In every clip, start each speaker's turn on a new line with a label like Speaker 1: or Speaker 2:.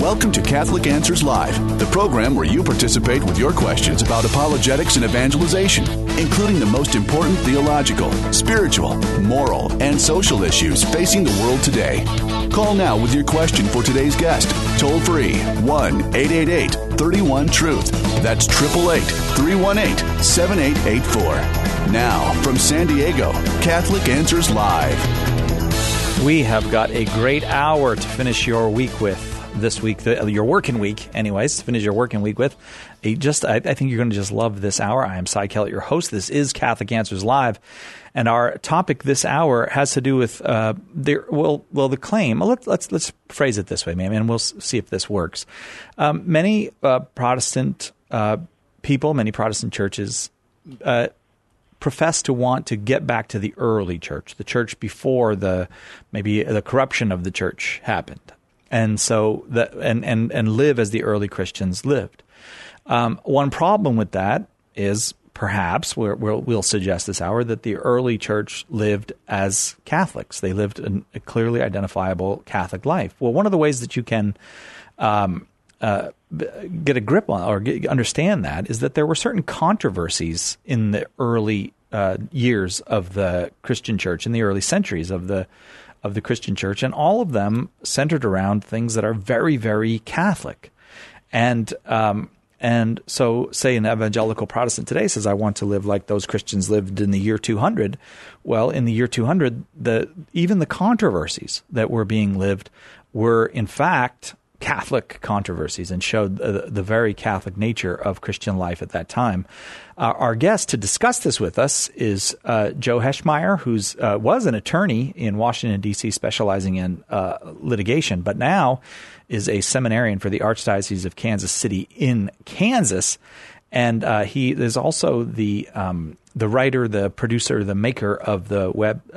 Speaker 1: Welcome to Catholic Answers Live, the program where you participate with your questions about apologetics and evangelization, including the most important theological, spiritual, moral, and social issues facing the world today. Call now with your question for today's guest. Toll free 1-888-31-TRUTH. That's 888-318-7884. Now, from San Diego, Catholic Answers Live.
Speaker 2: We have got a great hour to finish your week with. This week, your working week, anyways, to finish your working week with. I think you're going to just love this hour. I am Cy Kellett, your host. This is Catholic Answers Live, and our topic this hour has to do with the claim. Let's phrase it this way, maybe, and we'll see if this works. Many Protestant people, many Protestant churches profess to want to get back to the early church, the church before maybe the corruption of the church happened. And so and live as the early Christians lived. One problem with that is perhaps we'll suggest this hour that the early church lived as Catholics. They lived a clearly identifiable Catholic life. Well, one of the ways that you can get a grip on or understand that is that there were certain controversies in the early years of the Christian church, in the early centuries of the Christian church, and all of them centered around things that are very, very Catholic. And so, say an evangelical Protestant today says, I want to live like those Christians lived in the year 200. Well, in the year 200, even the controversies that were being lived were, in fact, Catholic controversies and showed the very Catholic nature of Christian life at that time. Our guest to discuss this with us is Joe Heschmeyer, who was an attorney in Washington, D.C., specializing in litigation, but now is a seminarian for the Archdiocese of Kansas City in Kansas. And he is also the writer, the producer, the maker of the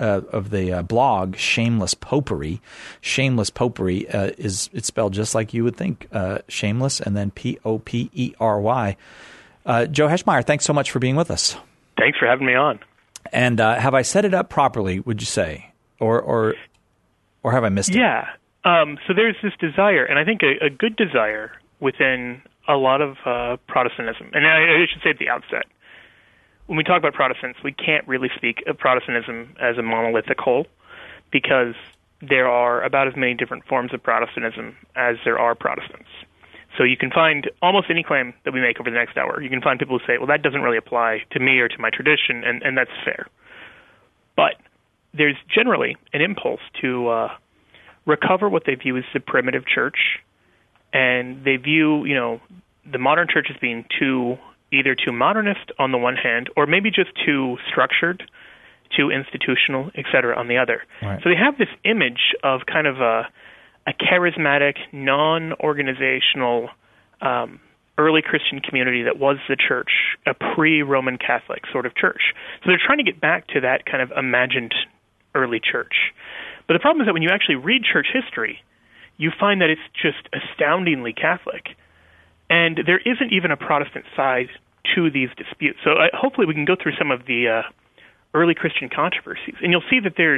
Speaker 2: blog Shameless Popery. Shameless Popery it's spelled just like you would think, shameless and then Popery. Joe Heschmeyer, thanks so much for being with us.
Speaker 3: Thanks for having me on.
Speaker 2: And have I set it up properly? Would you say, or have I missed it?
Speaker 3: Yeah. So there's this desire, and I think a good desire within a lot of Protestantism. And I should say at the outset, when we talk about Protestants, we can't really speak of Protestantism as a monolithic whole, because there are about as many different forms of Protestantism as there are Protestants. So you can find almost any claim that we make over the next hour. You can find people who say, well, that doesn't really apply to me or to my tradition, and that's fair. But there's generally an impulse to recover what they view as the primitive church, and they view, the modern church as being either too modernist on the one hand, or maybe just too structured, too institutional, et cetera, on the other. Right. So they have this image of kind of a charismatic, non-organizational, early Christian community that was the church, a pre-Roman Catholic sort of church. So they're trying to get back to that kind of imagined early church. But the problem is that when you actually read church history, you find that it's just astoundingly Catholic. And there isn't even a Protestant side to these disputes. So hopefully we can go through some of the early Christian controversies. And you'll see that there's,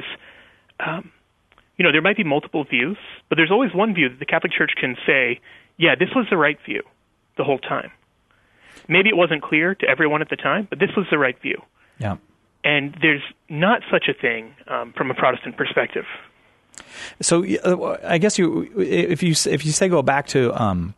Speaker 3: there might be multiple views, but there's always one view that the Catholic Church can say, yeah, this was the right view the whole time. Maybe it wasn't clear to everyone at the time, but this was the right view. Yeah. And there's not such a thing from a Protestant perspective.
Speaker 2: So I guess if you say go back to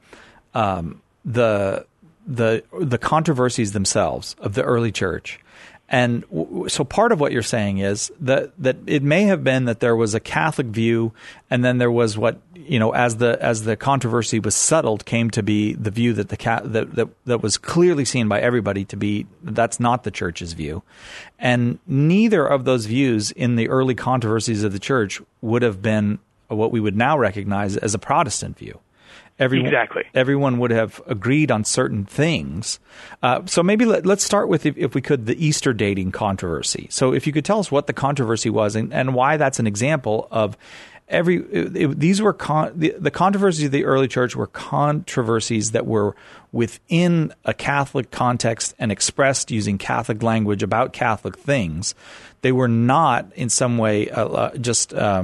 Speaker 2: the controversies themselves of the early church, and so part of what you're saying is that it may have been that there was a Catholic view, and then there was what as the controversy was settled came to be the view that that was clearly seen by everybody to be that's not the church's view, and neither of those views in the early controversies of the church would have been what we would now recognize as a Protestant view.
Speaker 3: Exactly.
Speaker 2: Everyone would have agreed on certain things. So maybe let's start with, if we could, the Easter dating controversy. So if you could tell us what the controversy was and why that's an example of the controversies of the early church were controversies that were within a Catholic context and expressed using Catholic language about Catholic things. They were not in some way just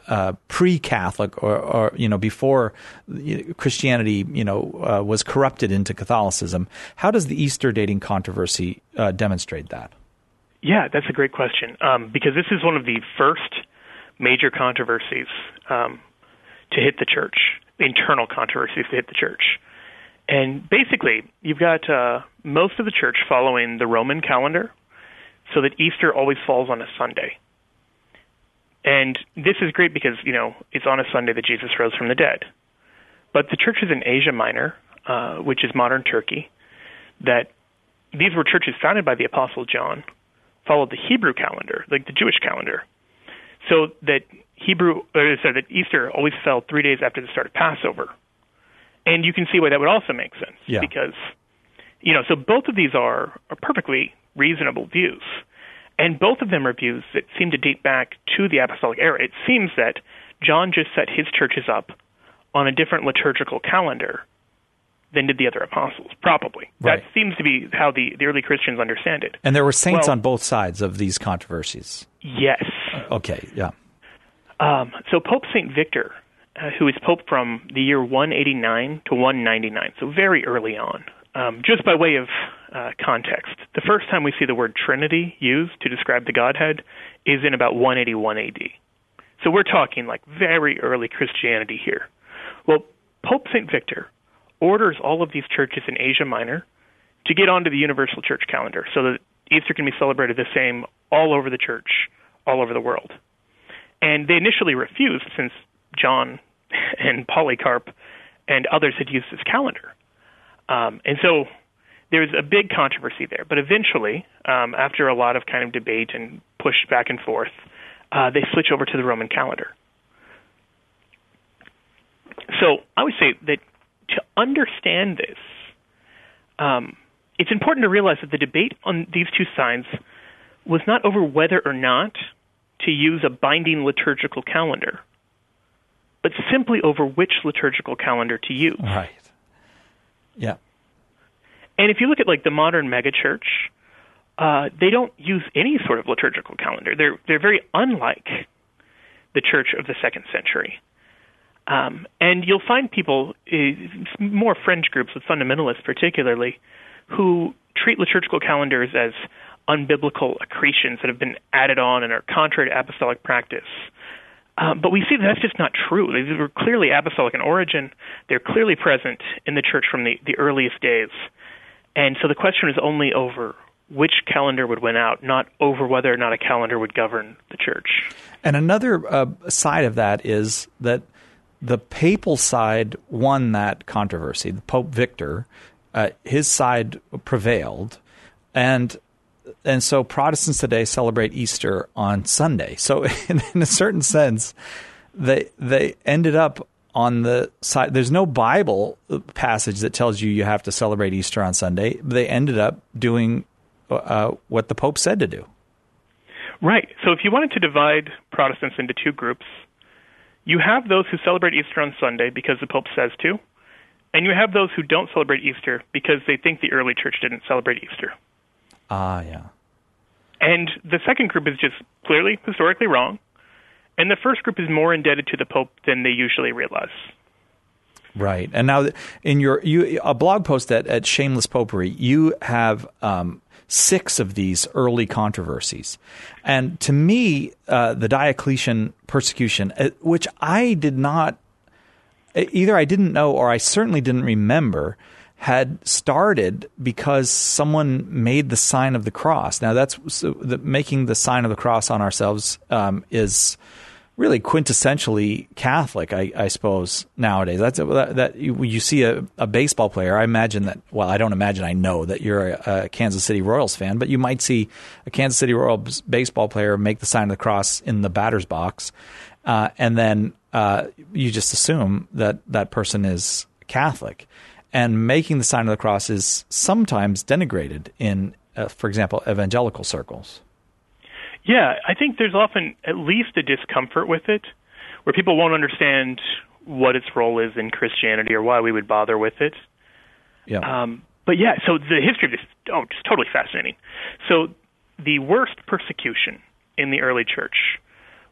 Speaker 2: pre-Catholic or before Christianity was corrupted into Catholicism. How does the Easter dating controversy demonstrate that?
Speaker 3: Yeah, that's a great question, because this is one of the first major controversies to hit the church, internal controversies to hit the church. And basically, you've got most of the church following the Roman calendar, so that Easter always falls on a Sunday. And this is great because, it's on a Sunday that Jesus rose from the dead. But the churches in Asia Minor, which is modern Turkey, that these were churches founded by the Apostle John, followed the Hebrew calendar, like the Jewish calendar, so that that Easter always fell 3 days after the start of Passover. And you can see why that would also make sense, because, so both of these are perfectly reasonable views, and both of them are views that seem to date back to the apostolic era. It seems that John just set his churches up on a different liturgical calendar than did the other apostles, probably.
Speaker 2: Right.
Speaker 3: That seems to be how the early Christians understand it.
Speaker 2: And there were saints on both sides of these controversies.
Speaker 3: Yes.
Speaker 2: Okay, yeah.
Speaker 3: So Pope St. Victor, who is Pope from the year 189 to 199, so very early on. Just by way of context, the first time we see the word Trinity used to describe the Godhead is in about 181 AD. So we're talking like very early Christianity here. Well, Pope St. Victor orders all of these churches in Asia Minor to get onto the universal church calendar so that Easter can be celebrated the same all over the church, all over the world. And they initially refused, since John and Polycarp and others had used this calendar. And so there's a big controversy there. But eventually, after a lot of kind of debate and push back and forth, they switch over to the Roman calendar. So I would say that to understand this, it's important to realize that the debate on these two sides was not over whether or not to use a binding liturgical calendar, but simply over which liturgical calendar to use.
Speaker 2: Right. Yeah.
Speaker 3: And if you look at like the modern megachurch, they don't use any sort of liturgical calendar. They're very unlike the church of the second century. And you'll find people, more fringe groups with fundamentalists particularly, who treat liturgical calendars as unbiblical accretions that have been added on and are contrary to apostolic practice. But we see that's just not true. They were clearly apostolic in origin. They're clearly present in the church from the earliest days. And so the question is only over which calendar would win out, not over whether or not a calendar would govern the church.
Speaker 2: And another side of that is that the papal side won that controversy. The Pope Victor, his side prevailed, and so Protestants today celebrate Easter on Sunday. So in a certain sense, they ended up on the side. There's no Bible passage that tells you have to celebrate Easter on Sunday. They ended up doing what the Pope said to do.
Speaker 3: Right. So if you wanted to divide Protestants into two groups, you have those who celebrate Easter on Sunday because the Pope says to, and you have those who don't celebrate Easter because they think the early church didn't celebrate Easter.
Speaker 2: Yeah.
Speaker 3: And the second group is just clearly historically wrong, and the first group is more indebted to the Pope than they usually realize.
Speaker 2: Right. And now in a blog post at Shameless Popery, you have 6 of these early controversies. And to me, the Diocletian persecution, which I did not, either I didn't know or I certainly didn't remember, had started because someone made the sign of the cross. Now, making the sign of the cross on ourselves is really quintessentially Catholic, I suppose, nowadays. That you see a baseball player. I imagine that. Well, I don't imagine. I know that you're a Kansas City Royals fan, but you might see a Kansas City Royals baseball player make the sign of the cross in the batter's box, and then you just assume that that person is Catholic. And making the sign of the cross is sometimes denigrated in, for example, evangelical circles.
Speaker 3: Yeah, I think there's often at least a discomfort with it, where people won't understand what its role is in Christianity or why we would bother with it.
Speaker 2: Yeah.
Speaker 3: But yeah, so the history of this, just totally fascinating. So the worst persecution in the early church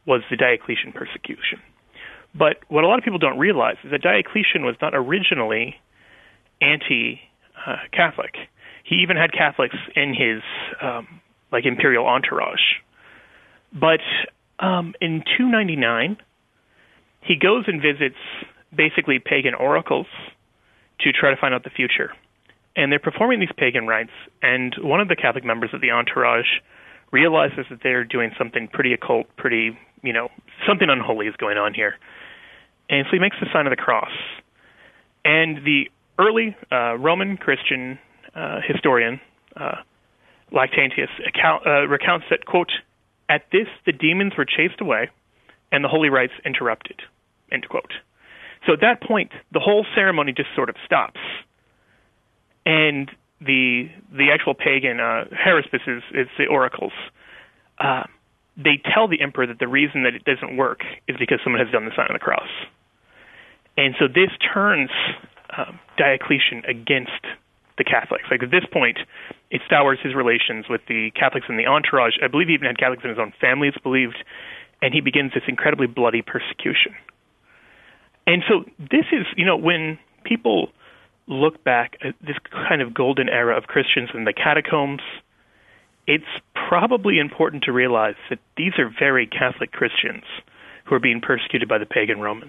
Speaker 3: was the Diocletian persecution. But what a lot of people don't realize is that Diocletian was not originally anti-Catholic. He even had Catholics in his imperial entourage. But in 299, he goes and visits basically pagan oracles to try to find out the future. And they're performing these pagan rites, and one of the Catholic members of the entourage realizes that they're doing something pretty occult, something unholy is going on here. And so he makes the sign of the cross. And the early Roman Christian historian, Lactantius, recounts that, quote, "At this the demons were chased away and the holy rites interrupted," end quote. So at that point, the whole ceremony just sort of stops. And the actual pagan haruspices, it's the oracles, they tell the emperor that the reason that it doesn't work is because someone has done the sign of the cross. And so this turns Diocletian against the Catholics. Like, at this point, it sours his relations with the Catholics in the entourage. I believe he even had Catholics in his own family, it's believed, and he begins this incredibly bloody persecution. And so this is, when people look back at this kind of golden era of Christians in the catacombs, it's probably important to realize that these are very Catholic Christians who are being persecuted by the pagan Romans.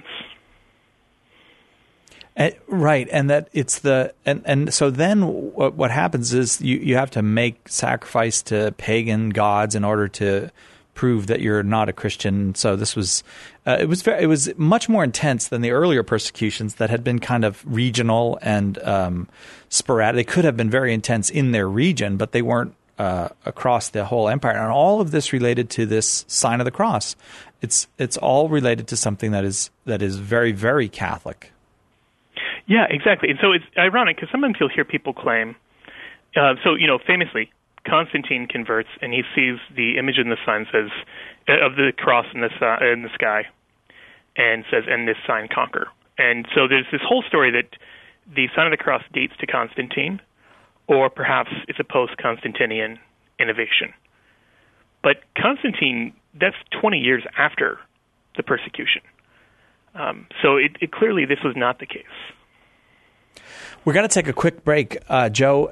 Speaker 2: Right, and that it's and so then what happens is you have to make sacrifice to pagan gods in order to prove that you're not a Christian. So this was it was much more intense than the earlier persecutions that had been kind of regional and sporadic. They could have been very intense in their region, but they weren't across the whole empire. And all of this related to this sign of the cross. It's all related to something that is very, very Catholic.
Speaker 3: Yeah, exactly. And so it's ironic because sometimes you'll hear people claim, famously, Constantine converts and he sees the image in the sign says of the cross in the sky, and says, "And this sign conquer." And so there's this whole story that the sign of the cross dates to Constantine, or perhaps it's a post-Constantinian innovation. But Constantine, that's 20 years after the persecution. So it clearly this was not the case.
Speaker 2: We're going to take a quick break. Joe,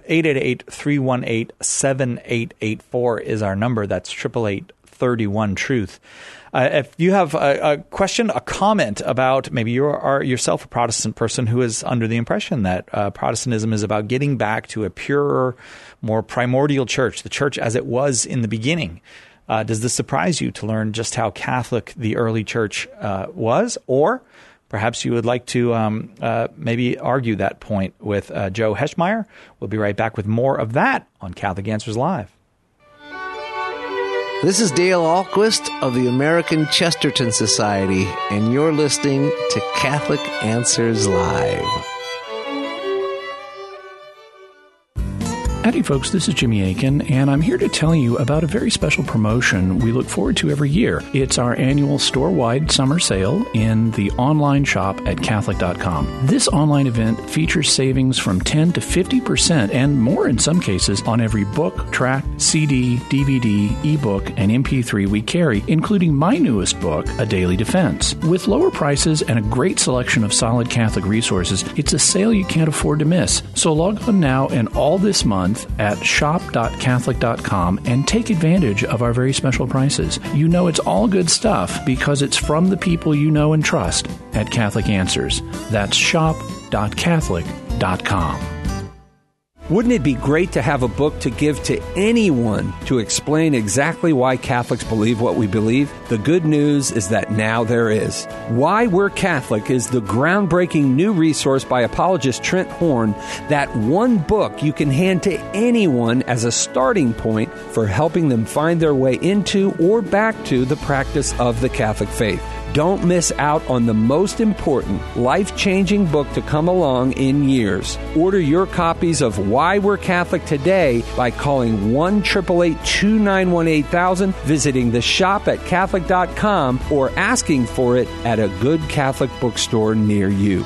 Speaker 2: 888-318-7884 is our number. That's 888-31-TRUTH. If you have a question, a comment about maybe you are yourself a Protestant person who is under the impression that Protestantism is about getting back to a purer, more primordial church, the church as it was in the beginning. Does this surprise you to learn just how Catholic the early church was? Or perhaps you would like to maybe argue that point with Joe Heschmeyer. We'll be right back with more of that on Catholic Answers Live.
Speaker 4: This is Dale Ahlquist of the American Chesterton Society, and you're listening to Catholic Answers Live.
Speaker 5: Howdy folks, this is Jimmy Akin, and I'm here to tell you about a very special promotion we look forward to every year. It's our annual store-wide summer sale in the online shop at Catholic.com. This online event features savings from 10 to 50% and more in some cases on every book, tract, CD, DVD, ebook, and MP3 we carry, including my newest book, A Daily Defense. With lower prices and a great selection of solid Catholic resources, it's a sale you can't afford to miss. So log on now and all this month at shop.catholic.com and take advantage of our very special prices. You know it's all good stuff because it's from the people you know and trust at Catholic Answers. That's shop.catholic.com.
Speaker 6: Wouldn't it be great to have a book to give to anyone to explain exactly why Catholics believe what we believe? The good news is that now there is. Why We're Catholic is the groundbreaking new resource by apologist Trent Horn, that one book you can hand to anyone as a starting point for helping them find their way into or back to the practice of the Catholic faith. Don't miss out on the most important, life-changing book to come along in years. Order your copies of Why We're Catholic today by calling 1-888-291-8000, visiting the shop at Catholic.com, or asking for it at a good Catholic bookstore near you.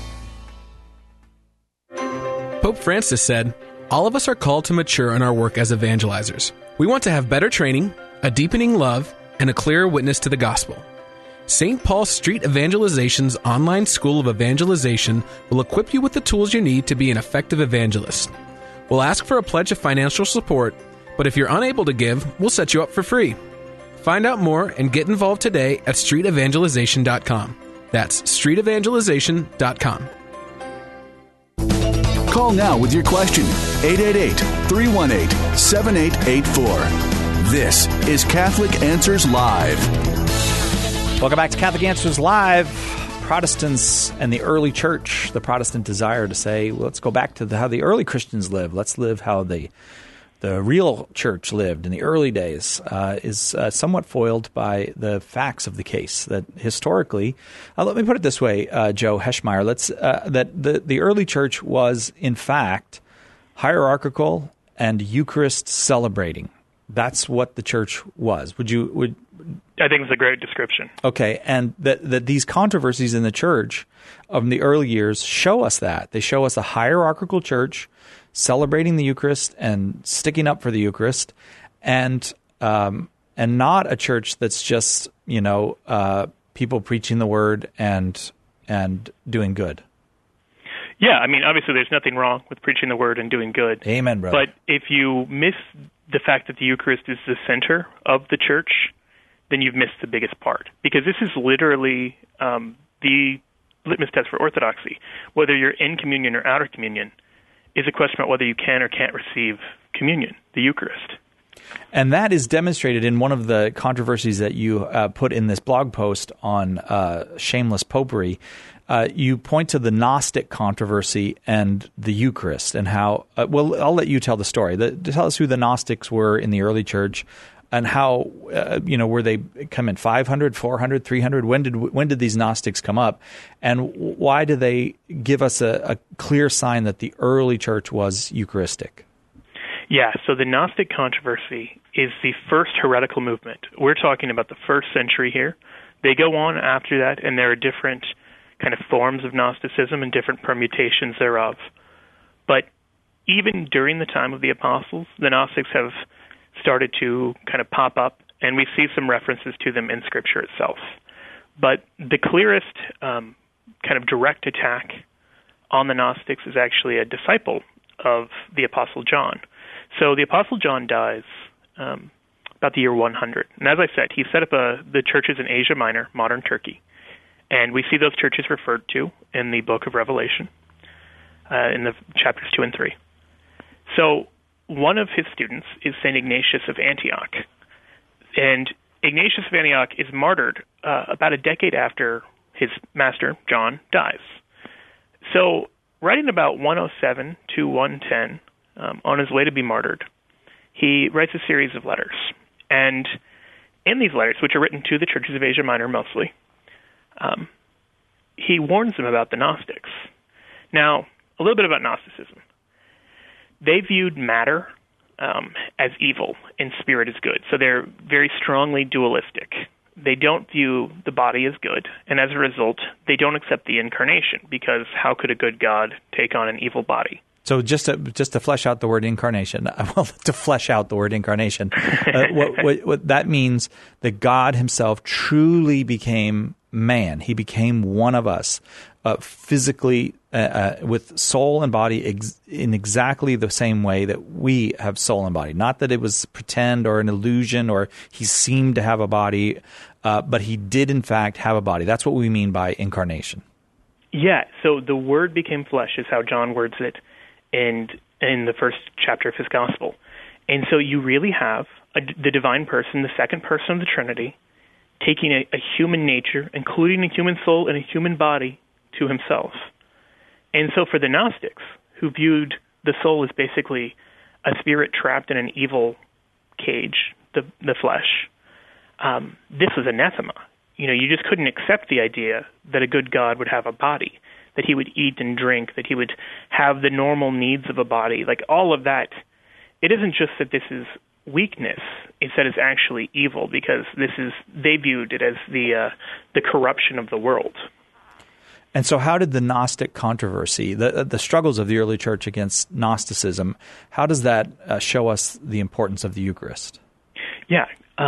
Speaker 7: Pope Francis said, "All of us are called to mature in our work as evangelizers. We want to have better training, a deepening love, and a clearer witness to the gospel. St. Paul Street Evangelization's online school of evangelization will equip you with the tools you need to be an effective evangelist. We'll ask for a pledge of financial support, but if you're unable to give, we'll set you up for free. Find out more and get involved today at streetevangelization.com. That's streetevangelization.com.
Speaker 1: Call now with your question. 888-318-7884. This is Catholic Answers Live.
Speaker 2: Welcome back to Catholic Answers Live. Protestants and the early church, the Protestant desire to say, well, let's go back to how the early Christians lived. Let's live how the real church lived in the early days, is somewhat foiled by the facts of the case. That historically, let me put it this way, Joe Heschmeyer, that the early church was, in fact, hierarchical and Eucharist celebrating. That's what the church was. I
Speaker 3: think it's a great description.
Speaker 2: Okay, and that these controversies in the church of the early years show us that. They show us a hierarchical church celebrating the Eucharist and sticking up for the Eucharist, and not a church that's just people preaching the word and doing good.
Speaker 3: Yeah, I mean, obviously there's nothing wrong with preaching the word and doing good.
Speaker 2: Amen, brother.
Speaker 3: But if you miss the fact that the Eucharist is the center of the church, then you've missed the biggest part. Because this is literally the litmus test for orthodoxy. Whether you're in communion or out of communion is a question about whether you can or can't receive communion, the Eucharist.
Speaker 2: And that is demonstrated in one of the controversies that you put in this blog post on shameless popery. You point to the Gnostic controversy and the Eucharist and how I'll let you tell the story. Tell us who the Gnostics were in the early church and how, were they come in 500, 400, 300? When did these Gnostics come up? And why do they give us a clear sign that the early church was Eucharistic?
Speaker 3: Yeah, so the Gnostic controversy is the first heretical movement. We're talking about the first century here. They go on after that, and there are different kind of forms of Gnosticism and different permutations thereof. But even during the time of the apostles, the Gnostics have started to kind of pop up, and we see some references to them in Scripture itself. But the clearest kind of direct attack on the Gnostics is actually a disciple of the Apostle John. So the Apostle John dies about the year 100. And as I said, he set up the churches in Asia Minor, modern Turkey. And we see those churches referred to in the book of Revelation, in the chapters 2 and 3. So one of his students is St. Ignatius of Antioch. And Ignatius of Antioch is martyred about a decade after his master, John, dies. So writing about 107 to 110, on his way to be martyred, he writes a series of letters. And in these letters, which are written to the churches of Asia Minor mostly, he warns them about the Gnostics. Now, a little bit about Gnosticism. They viewed matter as evil and spirit as good. So they're very strongly dualistic. They don't view the body as good, and as a result, they don't accept the incarnation, because how could a good God take on an evil body?
Speaker 2: So just to flesh out the word incarnation, what that means, that God himself truly became man. He became one of us, physically, with soul and body in exactly the same way that we have soul and body. Not that it was pretend or an illusion or he seemed to have a body, but he did in fact have a body. That's what we mean by incarnation. Yeah, so the Word became flesh is how John words it in the first chapter of his Gospel. And so you really have the divine person, the second person of the Trinity, taking a human nature, including a human soul and a human body, to himself. And so for the Gnostics, who viewed the soul as basically a spirit trapped in an evil cage, the flesh, this was anathema. You just couldn't accept the idea that a good God would have a body, that he would eat and drink, that he would have the normal needs of a body, like all of that. It isn't just that this is weakness, it's that it's actually evil, because they viewed it as the corruption of the world. And so how did the Gnostic controversy, the struggles of the early church against Gnosticism, how does that show us the importance of the Eucharist? Yeah,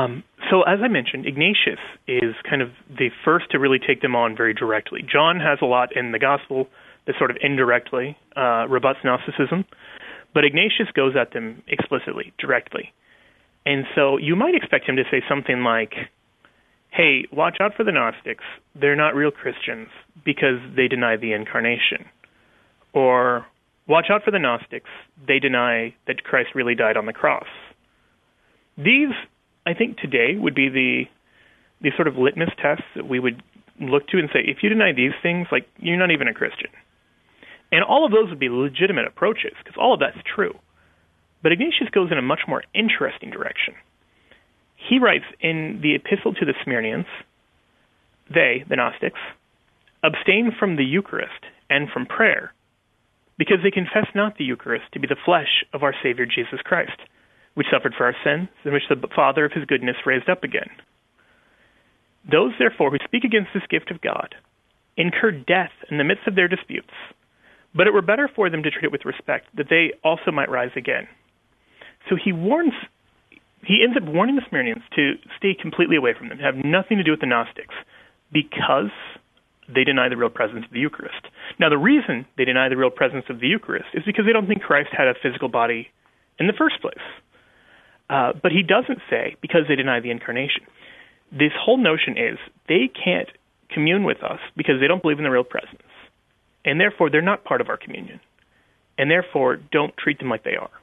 Speaker 3: So as I mentioned, Ignatius is kind of the first to really take them on very directly. John has a lot in the Gospel that sort of indirectly rebuts Gnosticism, but Ignatius goes at them explicitly, directly. And so you might expect him to say something like, hey, watch out for the Gnostics. They're not real Christians because they deny the incarnation. Or, watch out for the Gnostics. They deny that Christ really died on the cross. These, I think, today would be the sort of litmus tests that we would look to and say, if you deny these things, like, you're not even a Christian. And all of those would be legitimate approaches, because all of that's true. But Ignatius goes in a much more interesting direction. He writes in the Epistle to the Smyrnians, they, the Gnostics, abstain from the Eucharist and from prayer, because they confess not the Eucharist to be the flesh of our Savior Jesus Christ, which suffered for our sins, and which the Father of his goodness raised up again. Those, therefore, who speak against this gift of God incur death in the midst of their disputes, but it were better for them to treat it with respect, that they also might rise again. So he ends up warning the Smyrnians to stay completely away from them, have nothing to do with the Gnostics, because they deny the real presence of the Eucharist. Now, the reason they deny the real presence of the Eucharist is because they don't think Christ had a physical body in the first place. But he doesn't say because they deny the incarnation. This whole notion is they can't commune with us because they don't believe in the real presence. And therefore, they're not part of our communion. And therefore, don't treat them like they are.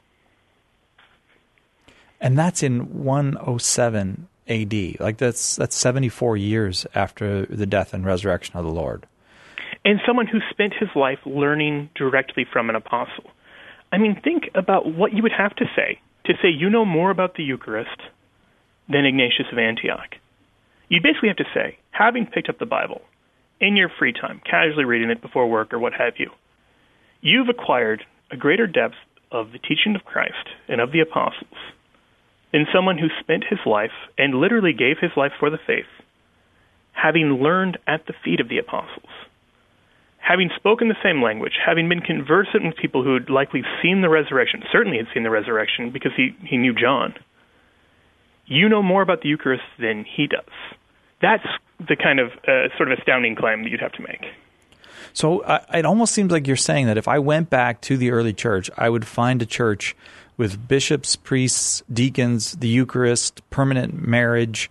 Speaker 2: And that's in 107 A.D. Like that's 74 years after the death and resurrection of the Lord.
Speaker 3: And someone who spent his life learning directly from an apostle. I mean, think about what you would have to say you know more about the Eucharist than Ignatius of Antioch. You'd basically have to say, having picked up the Bible in your free time, casually reading it before work or what have you, you've acquired a greater depth of the teaching of Christ and of the apostles than someone who spent his life and literally gave his life for the faith, having learned at the feet of the apostles, having spoken the same language, having been conversant with people who had likely seen the resurrection, certainly had seen the resurrection because he knew John. You know more about the Eucharist than he does. That's the kind of sort of astounding claim that you'd have to make.
Speaker 2: So it almost seems like you're saying that if I went back to the early church, I would find a church with bishops, priests, deacons, the Eucharist, permanent marriage.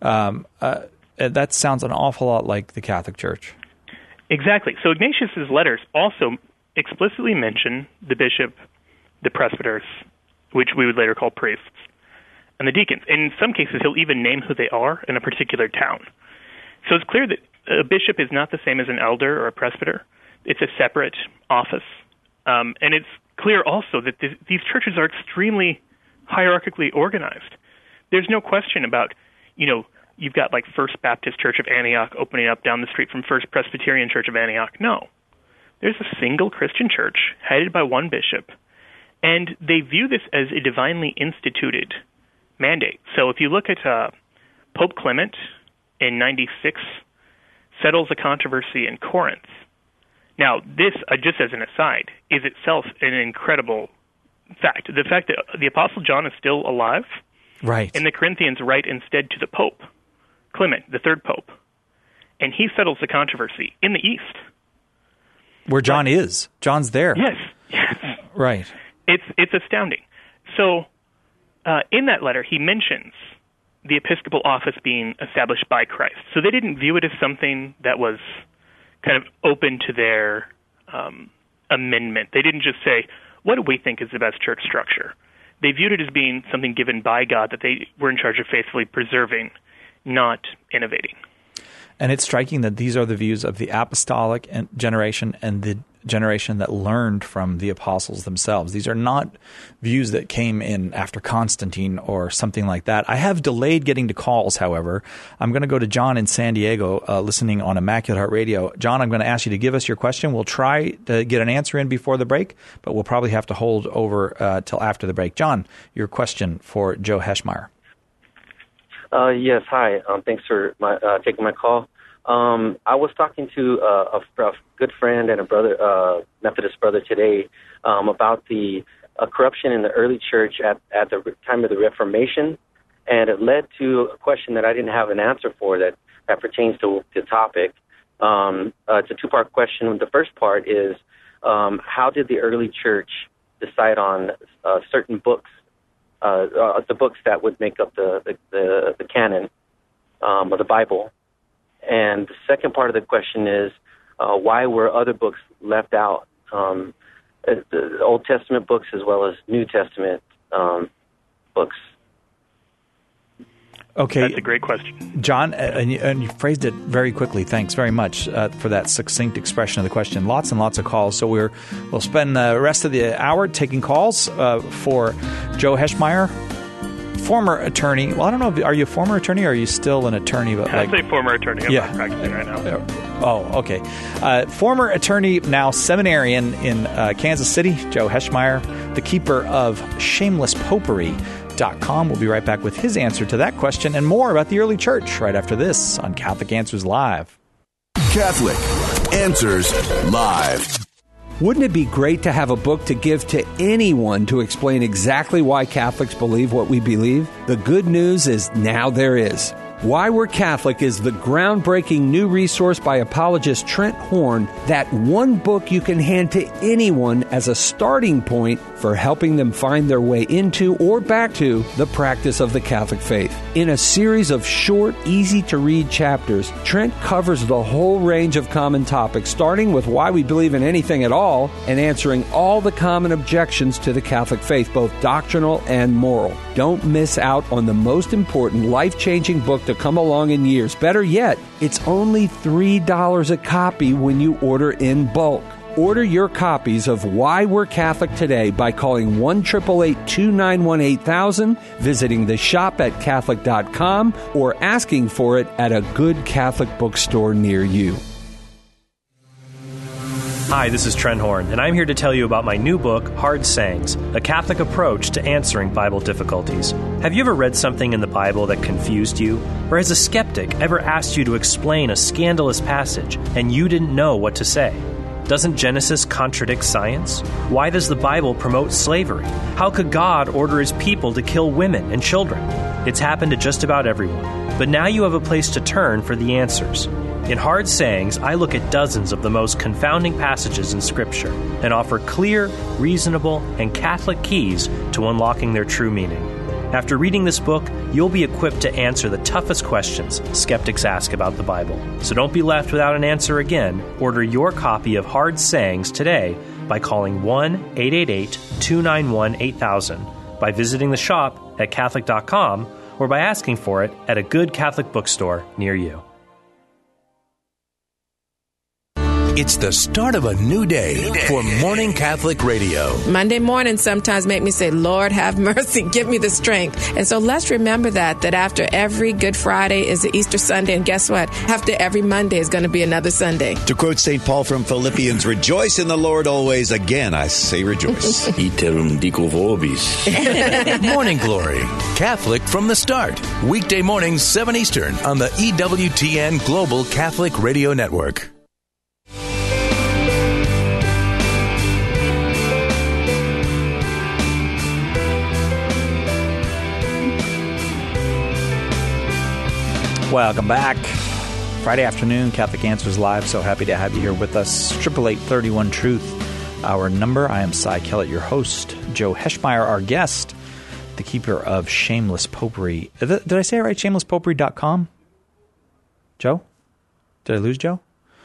Speaker 2: That sounds an awful lot like the Catholic Church.
Speaker 3: Exactly. So Ignatius's letters also explicitly mention the bishop, the presbyters, which we would later call priests, and the deacons. In some cases, he'll even name who they are in a particular town. So it's clear that a bishop is not the same as an elder or a presbyter. It's a separate office. And it's clear also that these churches are extremely hierarchically organized. There's no question about, you've got like First Baptist Church of Antioch opening up down the street from First Presbyterian Church of Antioch. No. There's a single Christian church headed by one bishop, and they view this as a divinely instituted mandate. So if you look at Pope Clement in 96 settles a controversy in Corinth. Now, this, just as an aside, is itself an incredible fact. The fact that the Apostle John is still alive,
Speaker 2: right,
Speaker 3: and the Corinthians write instead to the Pope, Clement, the third Pope, and he settles the controversy in the East.
Speaker 2: Where John is. John's there.
Speaker 3: Yes.
Speaker 2: Right.
Speaker 3: It's astounding. So in that letter, he mentions the episcopal office being established by Christ. So they didn't view it as something that was kind of open to their amendment. They didn't just say, what do we think is the best church structure? They viewed it as being something given by God that they were in charge of faithfully preserving, not innovating.
Speaker 2: And it's striking that these are the views of the apostolic generation and the generation that learned from the apostles themselves. These are not views that came in after Constantine or something like that. I have delayed getting to calls, however. I'm going to go to John in San Diego, listening on Immaculate Heart Radio. John, I'm going to ask you to give us your question. We'll try to get an answer in before the break, but we'll probably have to hold over till after the break. John, your question for Joe Heschmeyer.
Speaker 8: Yes, hi. Thanks for taking my call. I was talking to a good friend and a brother, Methodist brother today, about the corruption in the early church at the time of the Reformation, And it led to a question that I didn't have an answer for that pertains to the topic. It's a two-part question. The first part is, how did the early church decide on certain books, the books that would make up the canon of the Bible? And the second part of the question is, why were other books left out, the Old Testament books as well as New Testament books?
Speaker 2: Okay.
Speaker 3: That's a great question.
Speaker 2: John, and you phrased it very quickly. Thanks very much for that succinct expression of the question. Lots and lots of calls. So we'll spend the rest of the hour taking calls for Joe Heschmeyer, former attorney. Well, I don't know. Are you a former attorney or are you still an attorney? But
Speaker 3: I'd say former attorney. I'm not practicing right now.
Speaker 2: Oh, okay. Former attorney, now seminarian in Kansas City, Joe Heschmeyer, the keeper of ShamelessPopery.com. We'll be right back with his answer to that question and more about the early church right after this on Catholic Answers Live.
Speaker 1: Catholic Answers Live.
Speaker 6: Wouldn't it be great to have a book to give to anyone to explain exactly why Catholics believe what we believe? The good news is now there is. Why We're Catholic is the groundbreaking new resource by apologist Trent Horn, that one book you can hand to anyone as a starting point for helping them find their way into or back to the practice of the Catholic faith. In a series of short, easy-to-read chapters, Trent covers the whole range of common topics, starting with why we believe in anything at all and answering all the common objections to the Catholic faith, both doctrinal and moral. Don't miss out on the most important, life-changing book to come along in years. Better yet, it's only $3 a copy when you order in bulk. Order your copies of Why We're Catholic today by calling 1-888-291-8000, visiting the shop at Catholic.com, or asking for it at a good Catholic bookstore near you.
Speaker 9: Hi, this is Trent Horn, and I'm here to tell you about my new book, Hard Sayings, a Catholic approach to answering Bible difficulties. Have you ever read something in the Bible that confused you? Or has a skeptic ever asked you to explain a scandalous passage and you didn't know what to say? Doesn't Genesis contradict science? Why does the Bible promote slavery? How could God order his people to kill women and children? It's happened to just about everyone. But now you have a place to turn for the answers. In Hard Sayings, I look at dozens of the most confounding passages in Scripture and offer clear, reasonable, and Catholic keys to unlocking their true meaning. After reading this book, you'll be equipped to answer the toughest questions skeptics ask about the Bible. So don't be left without an answer again. Order your copy of Hard Sayings today by calling 1-888-291-8000, by visiting the shop at Catholic.com, or by asking for it at a good Catholic bookstore near you.
Speaker 10: It's the start of a new day for Morning Catholic Radio.
Speaker 11: Monday morning sometimes make me say, Lord, have mercy, give me the strength. And so let's remember that after every Good Friday is the Easter Sunday. And guess what? After every Monday is going to be another Sunday.
Speaker 12: To quote St. Paul from Philippians, rejoice in the Lord always. Again, I say rejoice.
Speaker 10: Iterum dico vobis. Morning Glory, Catholic from the start. Weekday mornings, 7 Eastern on the EWTN Global Catholic Radio Network.
Speaker 2: Welcome back. Friday afternoon, Catholic Answers Live. So happy to have you here with us. 888-31-TRUTH, our number. I am Cy Kellett, your host. Joe Heschmeyer, our guest, the keeper of Shameless Popery. Did I say it right? ShamelessPopery.com? Joe? Did I lose Joe?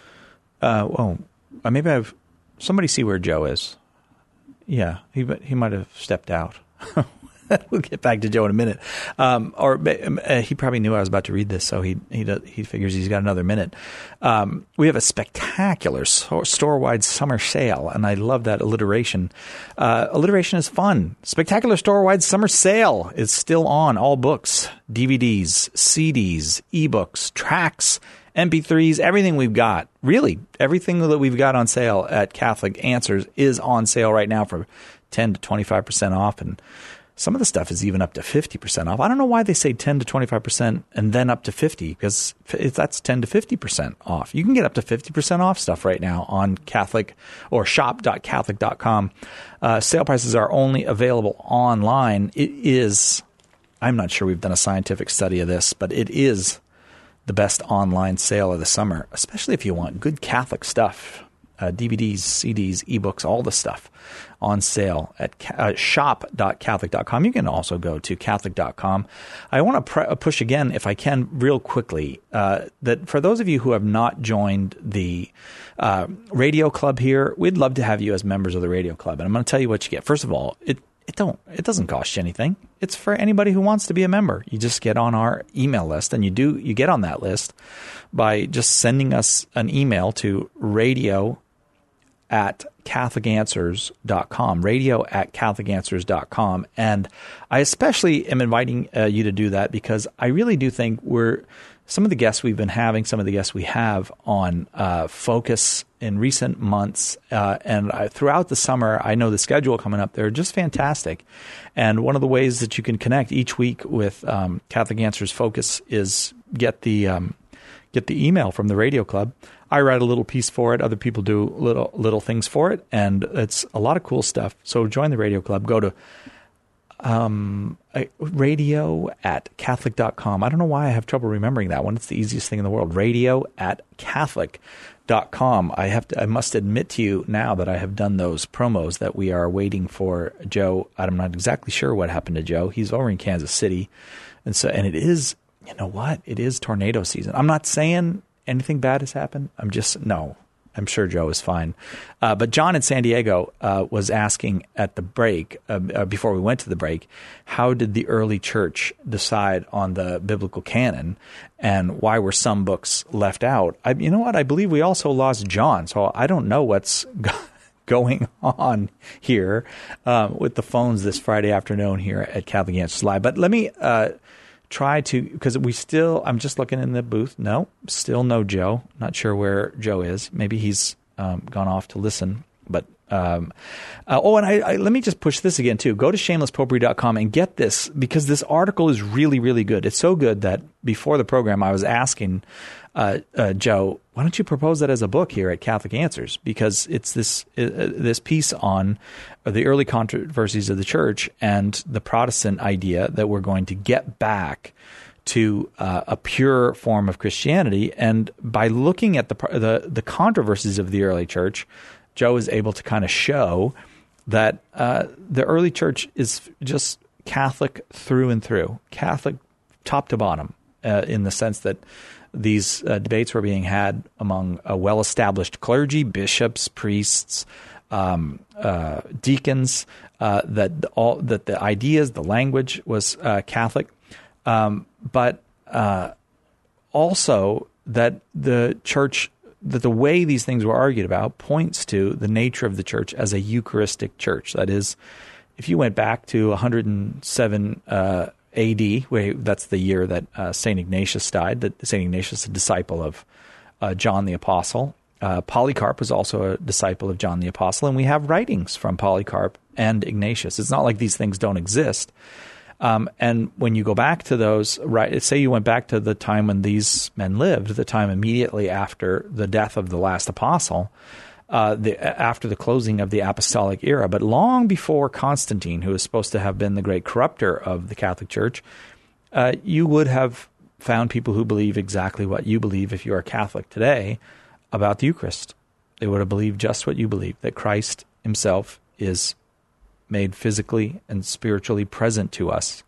Speaker 2: Maybe I've... Somebody see where Joe is. Yeah, he might have stepped out. We'll get back to Joe in a minute. He probably knew I was about to read this, so he figures he's got another minute. We have a spectacular store-wide summer sale, and I love that alliteration. Alliteration is fun. Spectacular store-wide summer sale is still on all books, DVDs, CDs, ebooks, tracks, MP3s, everything we've got. Really, everything that we've got on sale at Catholic Answers is on sale right now for 10 to 25% off, and some of the stuff is even up to 50% off. I don't know why they say 10 to 25% and then up to 50, because that's 10 to 50% off. You can get up to 50% off stuff right now on Catholic or shop.catholic.com. Sale prices are only available online. It is I'm not sure we've done a scientific study of this, but it is the best online sale of the summer, especially if you want good Catholic stuff, DVDs, CDs, ebooks, all the stuff on sale at shop.catholic.com. You can also go to catholic.com. I want to push again, if I can, real quickly, that for those of you who have not joined the radio club here, we'd love to have you as members of the radio club. And I'm going to tell you what you get. First of all, it doesn't cost you anything. It's for anybody who wants to be a member. You just get on our email list, and you get on that list by just sending us an email to radio@catholicanswers.com, radio@catholicanswers.com. And I especially am inviting you to do that because I really do think some of the guests we've been having, some of the guests we have on Focus in recent months, and throughout the summer, I know the schedule coming up, they're just fantastic. And one of the ways that you can connect each week with Catholic Answers Focus is get the email from the radio club. I write a little piece for it. Other people do little things for it, and it's a lot of cool stuff. So join the radio club. Go to radio@catholic.com. I don't know why I have trouble remembering that one. It's the easiest thing in the world. radio@catholic.com. I must admit to you now that I have done those promos that we are waiting for Joe. I'm not exactly sure what happened to Joe. He's over in Kansas City. And it is, you know what? It is tornado season. I'm not saying anything bad has happened. I'm sure Joe is fine. But John in San Diego was asking at the break, before we went to the break, how did the early church decide on the biblical canon, and why were some books left out? You know what? I believe we also lost John, so I don't know what's going on here with the phones this Friday afternoon here at Catholic Answers Live. But let me try to, because I'm just looking in the booth. No, still no Joe. Not sure where Joe is. Maybe he's gone off to listen. But let me just push this again too. Go to shamelesspopery.com and get this, because this article is really, really good. It's so good that before the program I was asking Joe, why don't you propose that as a book here at Catholic Answers? Because it's this piece on the early controversies of the church and the Protestant idea that we're going to get back to a pure form of Christianity. And by looking at the controversies of the early church, Joe is able to kind of show that the early church is just Catholic through and through, Catholic top to bottom, in the sense that these debates were being had among a well-established clergy, bishops, priests, deacons, that the ideas, the language was Catholic, but also that the church, that the way these things were argued about points to the nature of the church as a Eucharistic church. That is, if you went back to 107 A.D., that's the year that St. Ignatius died, that St. Ignatius, a disciple of John the Apostle. Polycarp was also a disciple of John the Apostle, and we have writings from Polycarp and Ignatius. It's not like these things don't exist. And when you go back to those, right, say you went back to the time when these men lived, the time immediately after the death of the last apostle, after the closing of the apostolic era, but long before Constantine, who is supposed to have been the great corrupter of the Catholic Church, you would have found people who believe exactly what you believe if you are Catholic today about the Eucharist. They would have believed just what you believe, that Christ himself is made physically and spiritually present to us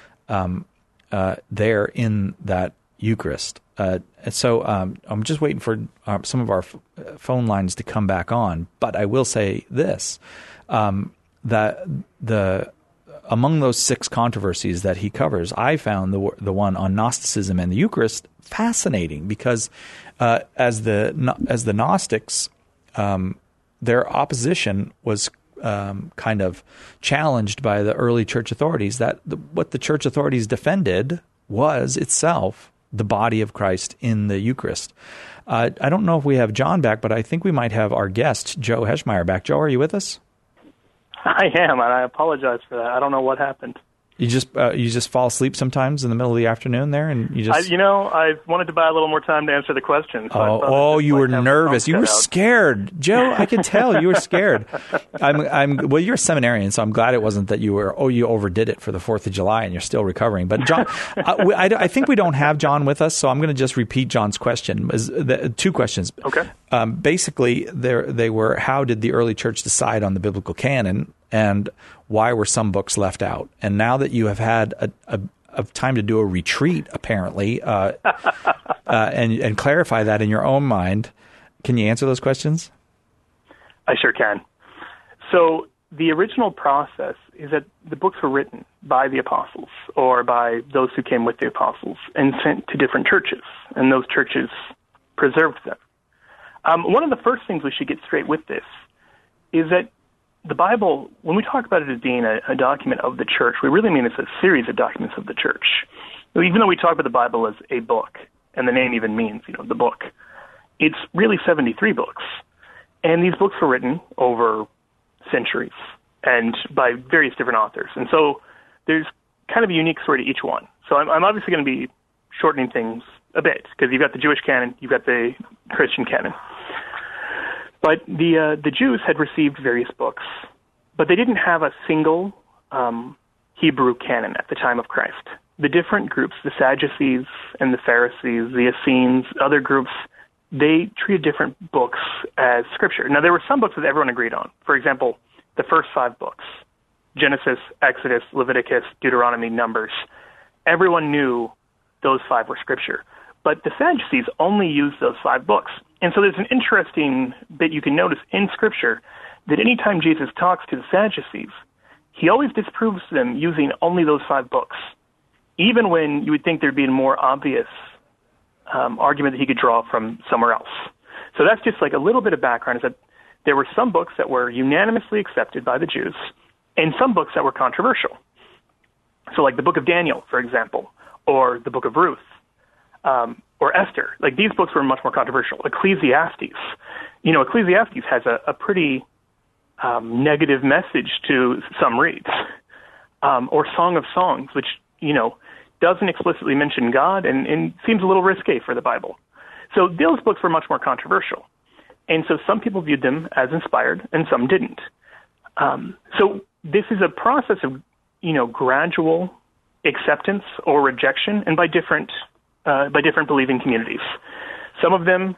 Speaker 2: there in that Eucharist. So I'm just waiting for some of our phone lines to come back on. But I will say this, that among those 6 controversies that he covers, I found the one on Gnosticism and the Eucharist fascinating, because as the Gnostics, their opposition was kind of challenged by the early church authorities, that what the church authorities defended was itself the body of Christ in the Eucharist. I don't know if we have John back, but I think we might have our guest, Joe Heschmeyer, back. Joe, are you with us?
Speaker 3: I am, and I apologize for that. I don't know what happened.
Speaker 2: You just fall asleep sometimes in the middle of the afternoon there, and you just.
Speaker 3: I wanted to buy a little more time to answer the question. So
Speaker 2: you were nervous. You were scared, Joe. I can tell you were scared. Well, you're a seminarian, so I'm glad it wasn't that you overdid it for the 4th of July and you're still recovering. But John, I think we don't have John with us, so I'm going to just repeat John's question. Two questions.
Speaker 3: Okay.
Speaker 2: Basically, they were: how did the early church decide on the biblical canon? And why were some books left out? And now that you have had a time to do a retreat, apparently, and clarify that in your own mind, can you answer those questions?
Speaker 3: I sure can. So the original process is that the books were written by the apostles or by those who came with the apostles and sent to different churches, and those churches preserved them. One of the first things we should get straight with this is that the Bible, when we talk about it as being a document of the church, we really mean it's a series of documents of the church. Even though we talk about the Bible as a book, and the name even means, the book, it's really 73 books. And these books were written over centuries and by various different authors. And so there's kind of a unique story to each one. So I'm obviously going to be shortening things a bit, because you've got the Jewish canon, you've got the Christian canon. But the Jews had received various books, but they didn't have a single Hebrew canon at the time of Christ. The different groups, the Sadducees and the Pharisees, the Essenes, other groups, they treated different books as Scripture. Now, there were some books that everyone agreed on. For example, the first 5 books, Genesis, Exodus, Leviticus, Deuteronomy, Numbers. Everyone knew those 5 were Scripture. But the Sadducees only used those 5 books. And so there's an interesting bit you can notice in Scripture that anytime Jesus talks to the Sadducees, he always disproves them using only those 5 books, even when you would think there'd be a more obvious argument that he could draw from somewhere else. So that's just like a little bit of background, is that there were some books that were unanimously accepted by the Jews and some books that were controversial. So like the book of Daniel, for example, or the book of Ruth, or Esther. Like, these books were much more controversial. Ecclesiastes. Ecclesiastes has a pretty negative message to some reads. Or Song of Songs, which, doesn't explicitly mention God and seems a little risque for the Bible. So those books were much more controversial. And so some people viewed them as inspired and some didn't. So this is a process of, gradual acceptance or rejection, and by different believing communities. Some of them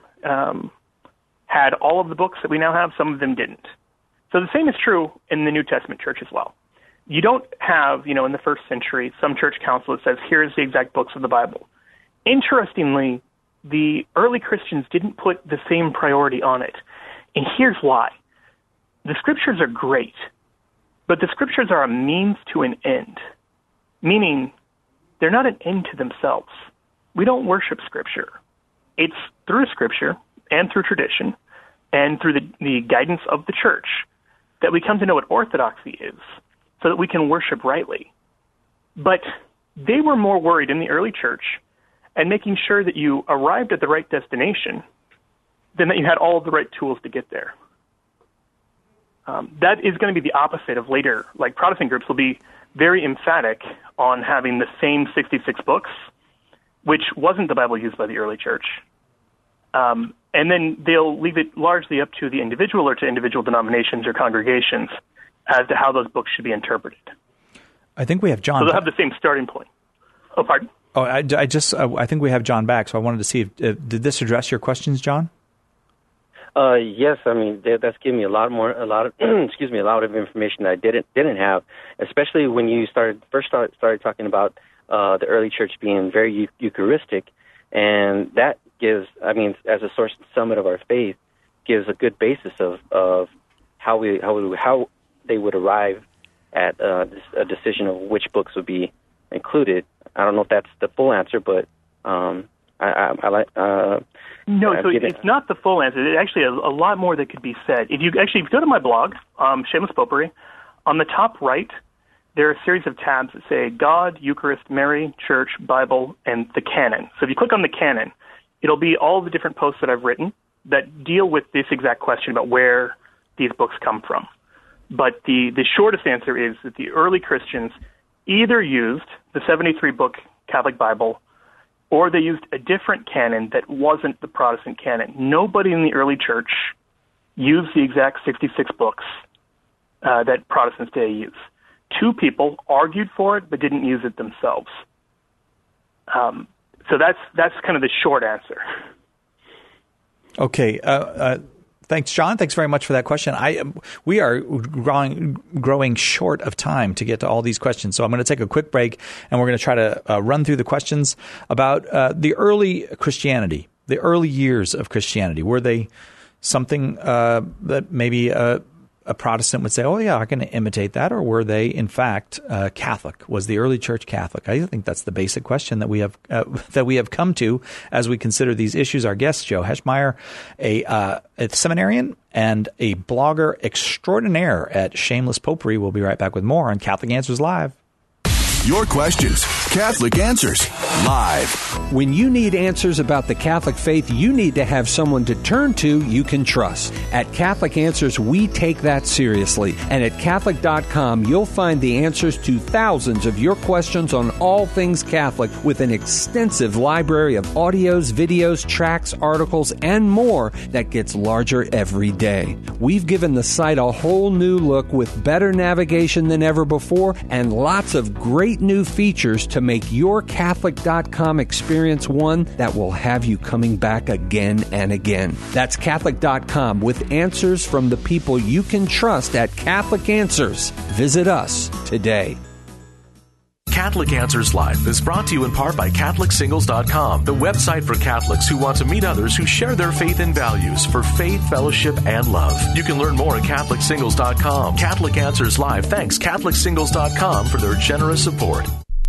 Speaker 3: had all of the books that we now have, some of them didn't. So the same is true in the New Testament church as well. You don't have, in the first century, some church council that says, here's the exact books of the Bible. Interestingly, the early Christians didn't put the same priority on it. And here's why. The Scriptures are great, but the Scriptures are a means to an end, meaning they're not an end to themselves. We don't worship Scripture. It's through Scripture and through tradition and through the guidance of the church that we come to know what orthodoxy is, so that we can worship rightly. But they were more worried in the early church and making sure that you arrived at the right destination than that you had all of the right tools to get there. That is going to be the opposite of later. Like, Protestant groups will be very emphatic on having the same 66 books, which wasn't the Bible used by the early church. And then they'll leave it largely up to the individual or to individual denominations or congregations as to how those books should be interpreted.
Speaker 2: I think we have John.
Speaker 3: So they'll have the same starting point. Oh, pardon?
Speaker 2: Oh, I think we have John back, so I wanted to see did this address your questions, John?
Speaker 8: Yes, I mean that's giving me a lot of information that I didn't have, especially when you started talking about the early church being very Eucharistic, and that gives, as a source summit of our faith, gives a good basis of how they would arrive at a decision of which books would be included. I don't know if that's the full answer, but I like.
Speaker 3: No, so it's not the full answer. There's actually a lot more that could be said. If you go to my blog, Shameless Popery, on the top right, there are a series of tabs that say God, Eucharist, Mary, Church, Bible, and the canon. So if you click on the canon, it'll be all the different posts that I've written that deal with this exact question about where these books come from. But the shortest answer is that the early Christians either used the 73-book Catholic Bible or they used a different canon that wasn't the Protestant canon. Nobody in the early church used the exact 66 books that Protestants today use. Two people argued for it but didn't use it themselves. So that's kind of the short answer.
Speaker 2: Okay. Thanks, John. Thanks very much for that question. We are growing short of time to get to all these questions, so I'm going to take a quick break, and we're going to try to run through the questions about the early Christianity, the early years of Christianity. Were they something that maybe a Protestant would say, oh, yeah, I'm going to imitate that, or were they, in fact, Catholic? Was the early church Catholic? I think that's the basic question that we have come to as we consider these issues. Our guest, Joe Heschmeyer, a seminarian and a blogger extraordinaire at Shameless Popery. We'll be right back with more on Catholic Answers Live.
Speaker 1: Your questions, Catholic Answers Live.
Speaker 6: When you need answers about the Catholic faith, you need to have someone to turn to you can trust. At Catholic Answers, we take that seriously. And at Catholic.com, you'll find the answers to thousands of your questions on all things Catholic with an extensive library of audios, videos, tracts, articles, and more that gets larger every day. We've given the site a whole new look with better navigation than ever before and lots of great new features to make your Catholic.com experience one that will have you coming back again and again. That's Catholic.com with answers from the people you can trust at Catholic Answers. Visit us today.
Speaker 13: Catholic Answers Live is brought to you in part by CatholicSingles.com, the website for Catholics who want to meet others who share their faith and values for faith, fellowship, and love. You can learn more at CatholicSingles.com. Catholic Answers Live thanks CatholicSingles.com for their generous support.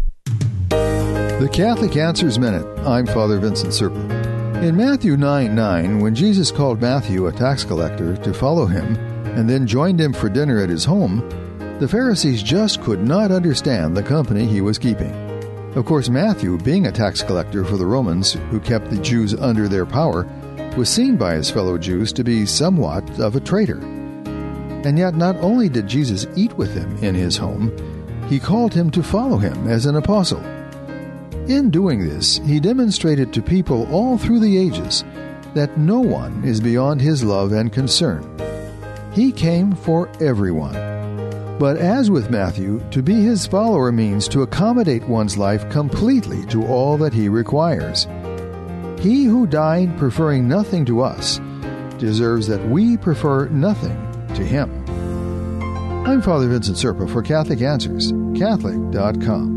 Speaker 14: The Catholic Answers Minute. I'm Father Vincent Serpa. In Matthew 9:9, when Jesus called Matthew, a tax collector, to follow him and then joined him for dinner at his home, the Pharisees just could not understand the company he was keeping. Of course, Matthew, being a tax collector for the Romans who kept the Jews under their power, was seen by his fellow Jews to be somewhat of a traitor. And yet not only did Jesus eat with him in his home, he called him to follow him as an apostle. In doing this, he demonstrated to people all through the ages that no one is beyond his love and concern. He came for everyone. But as with Matthew, to be his follower means to accommodate one's life completely to all that he requires. He who died preferring nothing to us deserves that we prefer nothing to him. I'm Father Vincent Serpa for Catholic Answers, Catholic.com.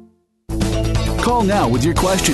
Speaker 1: Call now with your question,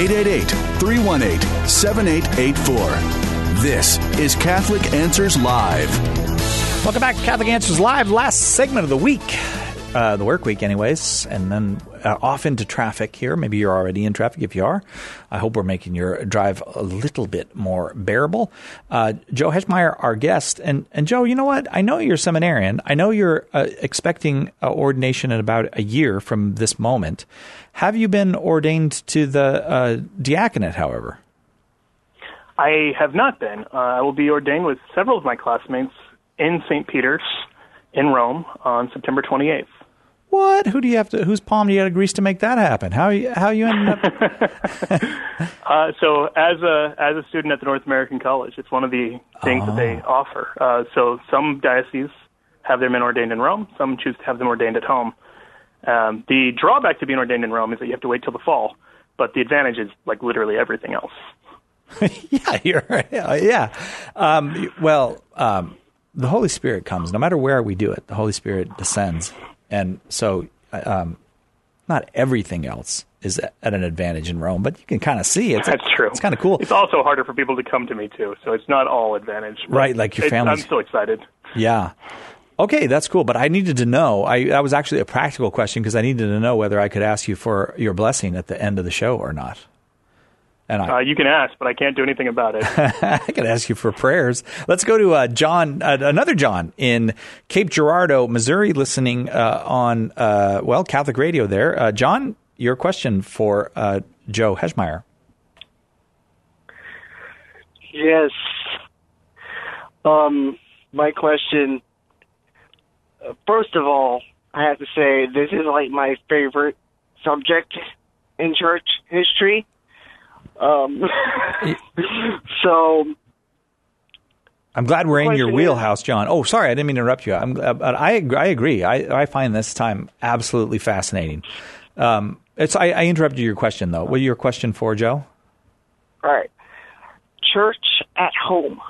Speaker 1: 888-318-7884. This is Catholic Answers Live.
Speaker 2: Welcome back to Catholic Answers Live. Last segment of the week, the work week anyways, and then off into traffic here. Maybe you're already in traffic. If you are, I hope we're making your drive a little bit more bearable. Joe Heschmeyer, our guest. And Joe, you know what? I know you're a seminarian. I know you're expecting ordination in about a year from this moment. Have you been ordained to the diaconate, however?
Speaker 3: I have not been. I will be ordained with several of my classmates in St. Peter's in Rome on September 28th.
Speaker 2: What? Whose palm do you got to grease to make that happen? How you ended up?
Speaker 3: So as a student at the North American College, it's one of the things that they offer. So some dioceses have their men ordained in Rome. Some choose to have them ordained at home. The drawback to being ordained in Rome is that you have to wait till the fall, but the advantage is like literally everything else.
Speaker 2: Yeah, you're right. Yeah. The Holy Spirit comes. No matter where we do it, the Holy Spirit descends. And so not everything else is at an advantage in Rome, but you can kind of see it.
Speaker 3: That's true.
Speaker 2: It's kind of cool.
Speaker 3: It's also harder for people to come to me, too, so it's not all advantage.
Speaker 2: Right, like your family.
Speaker 3: I'm still excited.
Speaker 2: Yeah. Okay, that's cool, but I needed to know. That was actually a practical question because I needed to know whether I could ask you for your blessing at the end of the show or not. And
Speaker 3: you can ask, but I can't do anything about it.
Speaker 2: I can ask you for prayers. Let's go to John, another John in Cape Girardeau, Missouri, listening on Catholic radio there. John, your question for Joe Heschmeyer.
Speaker 15: Yes. My question, first of all, I have to say this is like my favorite subject in church history. So
Speaker 2: I'm glad we're in your wheelhouse, John. Oh, sorry, I didn't mean to interrupt you. I agree. I find this time absolutely fascinating. I interrupted your question, though. What is your question for, Joe?
Speaker 15: All right. Church at home.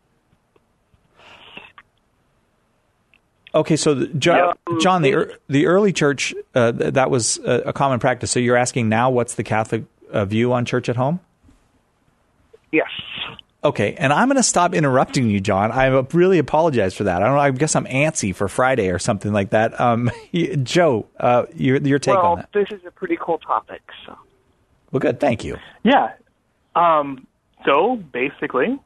Speaker 2: Okay, so John, the early church, that was a common practice. So you're asking now, what's the Catholic view on church at home?
Speaker 15: Yes.
Speaker 2: Okay, and I'm going to stop interrupting you, John. I really apologize for that. I don't know. I guess I'm antsy for Friday or something like that. Joe, your take on that?
Speaker 15: Well, this is a pretty cool topic. So.
Speaker 2: Well, good. Thank you.
Speaker 3: Yeah. So basically,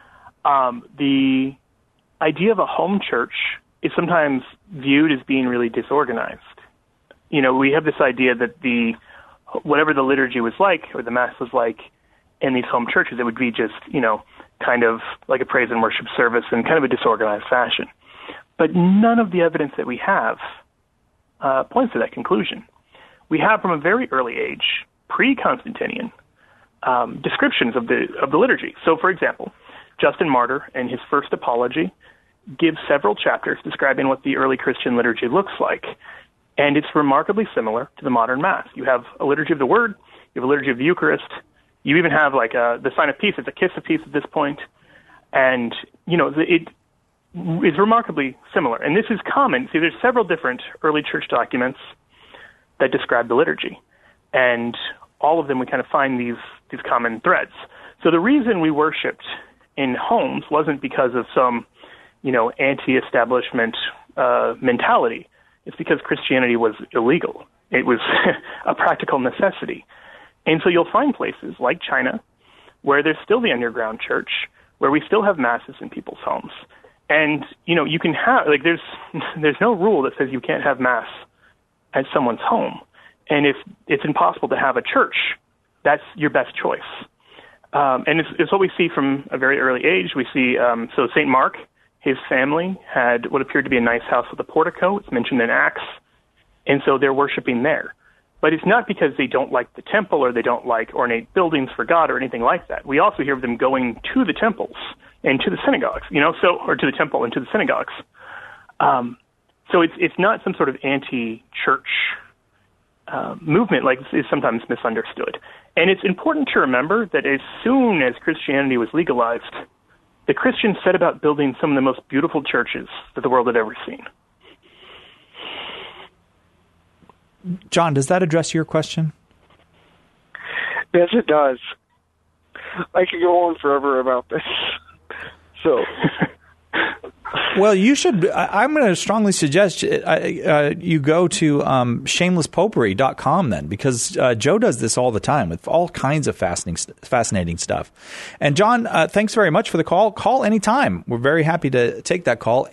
Speaker 3: the idea of a home church is sometimes viewed as being really disorganized. You know, we have this idea that whatever the liturgy was like or the Mass was like in these home churches, it would be just, kind of like a praise and worship service in kind of a disorganized fashion. But none of the evidence that we have points to that conclusion. We have from a very early age, pre-Constantinian, descriptions of the liturgy. So, for example, Justin Martyr, in his first apology, gives several chapters describing what the early Christian liturgy looks like. And it's remarkably similar to the modern Mass. You have a liturgy of the Word, you have a liturgy of the Eucharist, you even have the sign of peace. It's a kiss of peace at this point. And, it is remarkably similar. And this is common. See, there's several different early church documents that describe the liturgy. And all of them, we kind of find these common threads. So the reason we worshipped in homes wasn't because of some, anti-establishment mentality. It's because Christianity was illegal. It was a practical necessity. And so you'll find places like China where there's still the underground church, where we still have masses in people's homes. And, you can have, there's no rule that says you can't have Mass at someone's home. And if it's impossible to have a church, that's your best choice. And it's what we see from a very early age. We see, so St. Mark, his family had what appeared to be a nice house with a portico. It's mentioned in Acts. And so they're worshiping there. But it's not because they don't like the temple or they don't like ornate buildings for God or anything like that. We also hear of them going to the temples and to the synagogues, or to the temple and to the synagogues. So it's not some sort of anti-church movement like is sometimes misunderstood. And it's important to remember that as soon as Christianity was legalized, the Christians set about building some of the most beautiful churches that the world had ever seen.
Speaker 2: John, does that address your question?
Speaker 15: Yes, it does. I could go on forever about this. So,
Speaker 2: well, you should. I'm going to strongly suggest you go to shamelesspopery.com then, because Joe does this all the time with all kinds of fascinating stuff. And John, thanks very much for the call. Call anytime. We're very happy to take that call.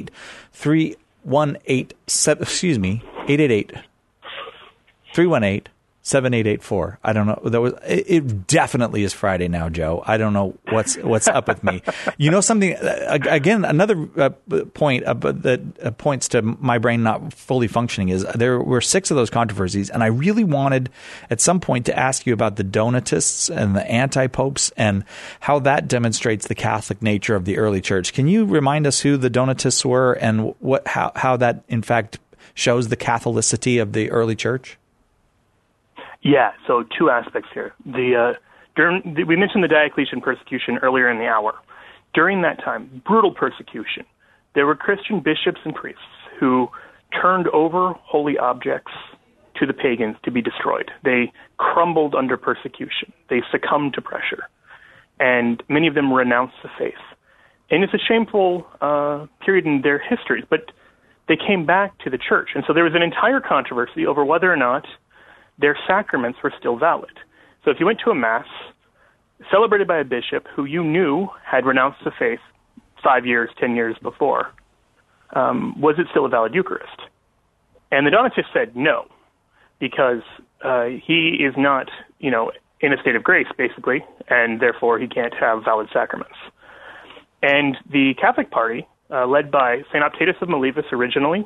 Speaker 2: 888-318-7884. I don't know. It definitely is Friday now, Joe. I don't know what's up with me. Something, again, another point that points to my brain not fully functioning is there were 6 of those controversies, and I really wanted at some point to ask you about the Donatists and the anti-popes and how that demonstrates the Catholic nature of the early church. Can you remind us who the Donatists were and how that, in fact, shows the Catholicity of the early church?
Speaker 3: Yeah, so 2 aspects here. We mentioned the Diocletian persecution earlier in the hour. During that time, brutal persecution, there were Christian bishops and priests who turned over holy objects to the pagans to be destroyed. They crumbled under persecution. They succumbed to pressure. And many of them renounced the faith. And it's a shameful period in their histories, but they came back to the church. And so there was an entire controversy over whether or not their sacraments were still valid. So if you went to a Mass celebrated by a bishop who you knew had renounced the faith 5 years, 10 years before, was it still a valid Eucharist? And the Donatists said no, because he is not, in a state of grace, basically, and therefore he can't have valid sacraments. And the Catholic party, led by St. Optatus of Miletus originally,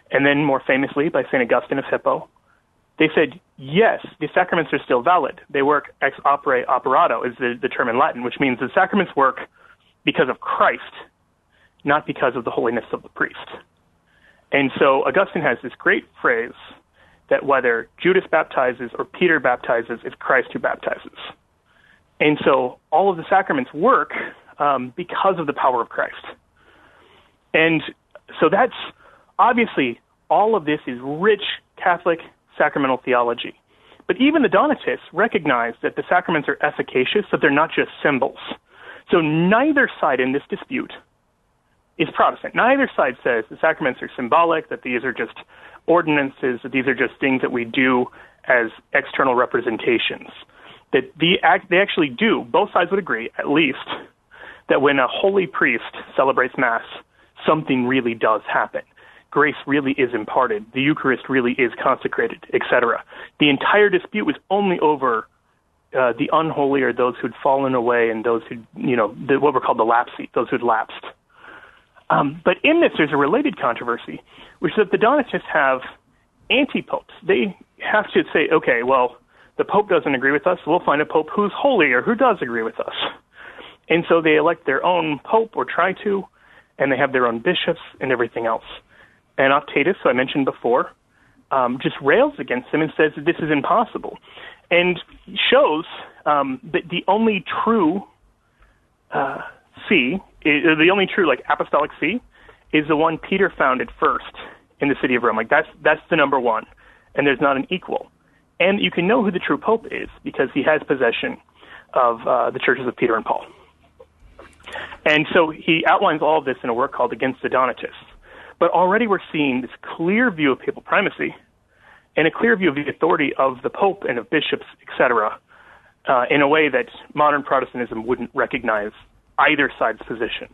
Speaker 3: and then more famously by St. Augustine of Hippo, they said, yes, the sacraments are still valid. They work ex opere operato, is the term in Latin, which means the sacraments work because of Christ, not because of the holiness of the priest. And so Augustine has this great phrase that whether Judas baptizes or Peter baptizes, it's Christ who baptizes. And so all of the sacraments work because of the power of Christ. And so that's obviously all of this is rich Catholic sacramental theology. But even the Donatists recognize that the sacraments are efficacious, that they're not just symbols. So neither side in this dispute is Protestant. Neither side says the sacraments are symbolic, that these are just ordinances, that these are just things that we do as external representations. That they actually do, both sides would agree, at least, that when a holy priest celebrates Mass, something really does happen. Grace really is imparted. The Eucharist really is consecrated, etc. The entire dispute was only over the unholy, or those who'd fallen away, and those who, what were called the lapsi, those who'd lapsed. But in this, there's a related controversy, which is that the Donatists have anti-popes. They have to say, okay, well, the Pope doesn't agree with us, so we'll find a Pope who's holy or who does agree with us. And so they elect their own Pope, or try to, and they have their own bishops and everything else. And Optatus, who I mentioned before, just rails against them and says that this is impossible, and shows that the only true see, the only true apostolic see, is the one Peter founded first in the city of Rome. That's the number one, and there's not an equal. And you can know who the true Pope is because he has possession of the churches of Peter and Paul. And so he outlines all of this in a work called Against the Donatists. But already we're seeing this clear view of papal primacy and a clear view of the authority of the Pope and of bishops, etc., in a way that modern Protestantism wouldn't recognize either side's position.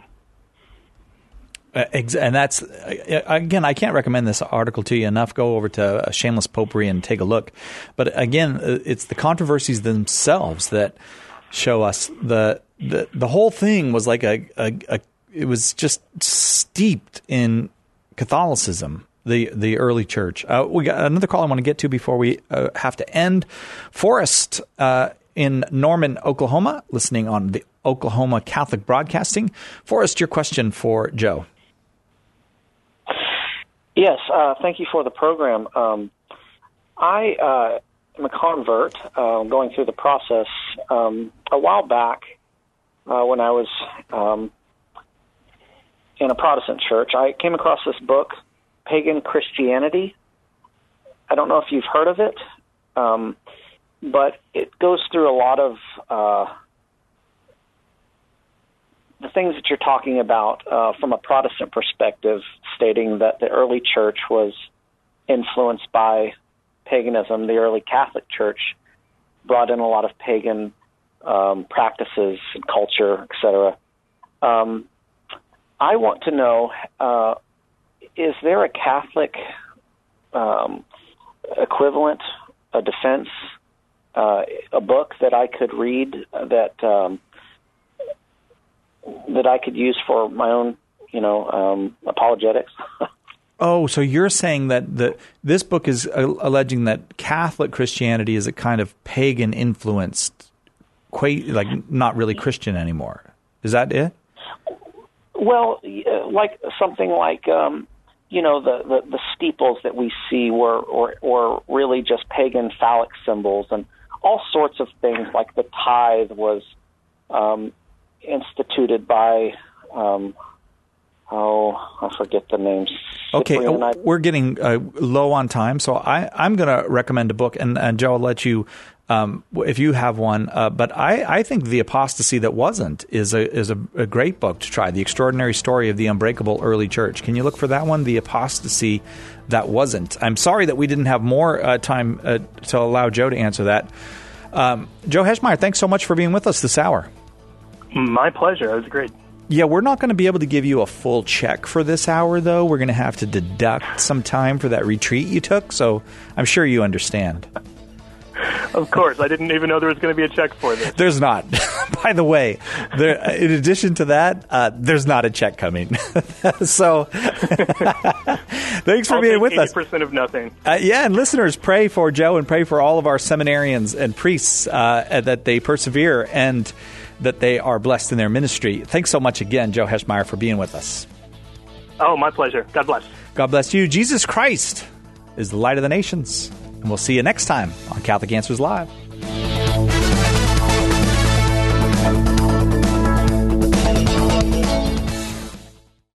Speaker 2: And that's, again, I can't recommend this article to you enough. Go over to Shameless Popery and take a look. But again, it's the controversies themselves that show us the whole thing was like it was just steeped in Catholicism, the early church. We got another call I want to get to before we have to end. Forrest in Norman, Oklahoma, listening on the Oklahoma Catholic Broadcasting. Forrest, your question for Joe.
Speaker 16: Yes, thank you for the program. I am a convert, going through the process. A while back, when I was in a Protestant church, I came across this book, Pagan Christianity. I don't know if you've heard of it, but it goes through a lot of the things that you're talking about from a Protestant perspective, stating that the early church was influenced by paganism. The early Catholic Church brought in a lot of pagan practices and culture, etc. I want to know, is there a Catholic equivalent, a defense, a book that I could read that I could use for my own, apologetics?
Speaker 2: Oh, so you're saying that this book is alleging that Catholic Christianity is a kind of pagan influenced, not really Christian anymore. Is that it?
Speaker 16: Well, like something like the steeples that we see were really just pagan phallic symbols, and all sorts of things. Like the tithe was instituted by I forget the names.
Speaker 2: Okay, we're getting low on time, so I'm going to recommend a book, and Joe, I'll let you, if you have one. But I think The Apostasy That Wasn't is a great book to try. The Extraordinary Story of the Unbreakable Early Church. Can you look for that one? The Apostasy That Wasn't. I'm sorry that we didn't have more time to allow Joe to answer that. Joe Heschmeyer, thanks so much for being with us this hour.
Speaker 3: My pleasure. That was great.
Speaker 2: Yeah, we're not going to be able to give you a full check for this hour, though. We're going to have to deduct some time for that retreat you took, so I'm sure you understand.
Speaker 3: Of course. I didn't even know there was going to be a check for this.
Speaker 2: There's not. By the way, in addition to that, there's not a check coming. So thanks for being with us.
Speaker 3: 80% of nothing.
Speaker 2: And listeners, pray for Joe and pray for all of our seminarians and priests that they persevere and that they are blessed in their ministry. Thanks so much again, Joe Heschmeyer, for being with us.
Speaker 3: Oh, my pleasure. God bless.
Speaker 2: God bless you. Jesus Christ is the light of the nations. And we'll see you next time on Catholic Answers Live.